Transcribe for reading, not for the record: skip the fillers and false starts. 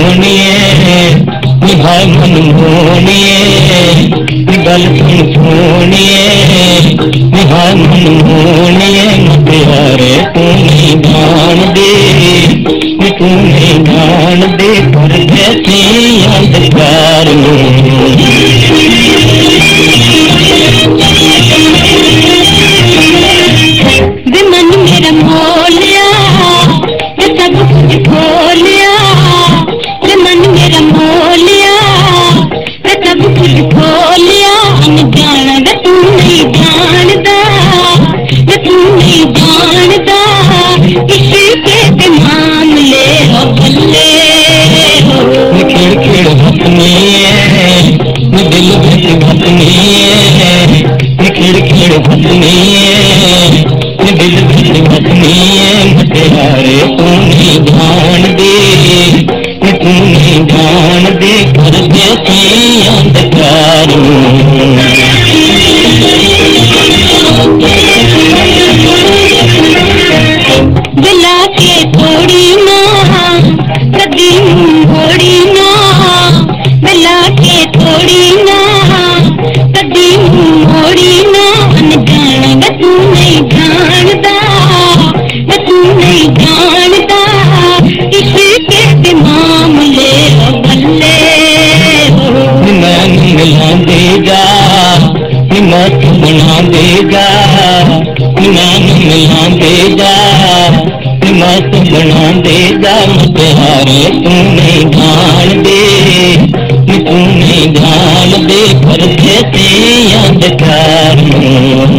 सोनिए निभाए मन मोनिए गल सुन सोनिए निभाए मन मोनिए मुटियारे तू नहीं जान दे पर जैसी अंधकार मन मेरा मोलिया ये सब कुछ खोलिया मन मेरा मोलिया ये सब कुछ खोलिया अनजान तू नहीं जानदा ये तू नहीं जानदा इसके मामले हो बल्ले खिड़ खिड़ हथनी दिल बिच घटनी खिड़ खिड़ हथनी दिल बिच घटनी मुटियारे तू नहीं जान दे कर जैसी अंधकार दिला के थोड़ी ना कदी मोड़ी ना दिला के थोड़ी ना कदी मोड़ी ना अनजान तू नहीं जानदा तू नहीं जानदा इसके मामले हो बल्ले मैं मिला देगा मत बना देगा मैं मिला देगा मत बना देगा मुटियारे तू नहीं जान दे पर जैसे अंधकार